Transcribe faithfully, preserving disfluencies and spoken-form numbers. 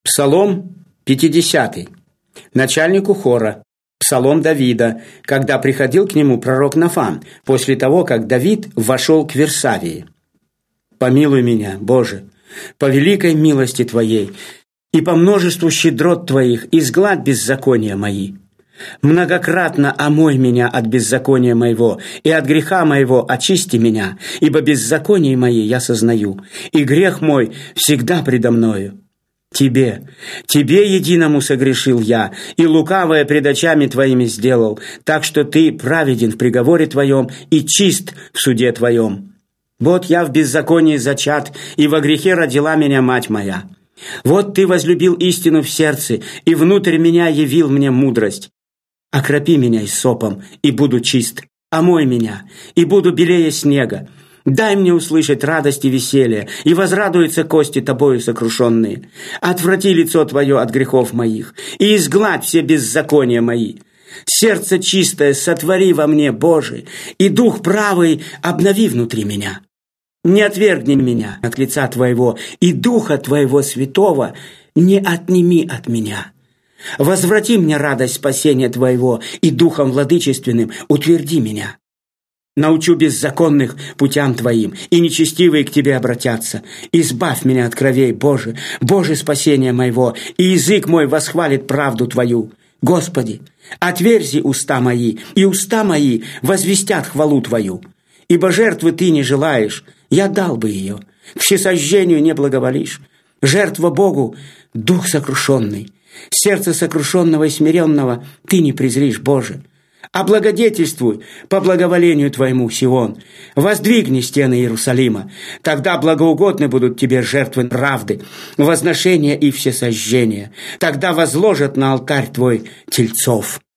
Псалом пятидесятый. Начальнику хора. Псалом Давида, когда приходил к нему пророк Нафан, после того, как Давид вошел к Версавии. «Помилуй меня, Боже, по великой милости Твоей, и по множеству щедрот Твоих изгладь беззакония мои. Многократно омой меня от беззакония моего, и от греха моего очисти меня, ибо беззаконие мои я сознаю, и грех мой всегда предо мною. Тебе, Тебе единому согрешил я, и лукавое пред очами Твоими сделал, так что Ты праведен в приговоре Твоем и чист в суде Твоем. Вот я в беззаконии зачат, и во грехе родила меня мать моя. Вот Ты возлюбил истину в сердце, и внутрь меня явил мне мудрость. Окропи меня исопом, и буду чист, омой меня, и буду белее снега. Дай мне услышать радость и веселье, и возрадуются кости Тобою сокрушенные. Отврати лицо Твое от грехов моих, и изгладь все беззакония мои. Сердце чистое сотвори во мне, Боже, и дух правый обнови внутри меня. Не отвергни меня от лица Твоего, и духа Твоего святого не отними от меня. Возврати мне радость спасения Твоего, и духом владычественным утверди меня. Научу беззаконных путям Твоим, и нечестивые к Тебе обратятся. Избавь меня от кровей, Боже, Боже спасения моего, и язык мой восхвалит правду Твою. Господи, отверзи уста мои, и уста мои возвестят хвалу Твою. Ибо жертвы Ты не желаешь, я дал бы ее. К всесожжению не благоволишь. Жертва Богу — дух сокрушенный. Сердце сокрушенного и смиренного Ты не презришь, Боже. Облагодетельствуй по благоволению Твоему, Сион. Воздвигни стены Иерусалима. Тогда благоугодны будут Тебе жертвы правды, возношения и всесожжения. Тогда возложат на алтарь Твой тельцов».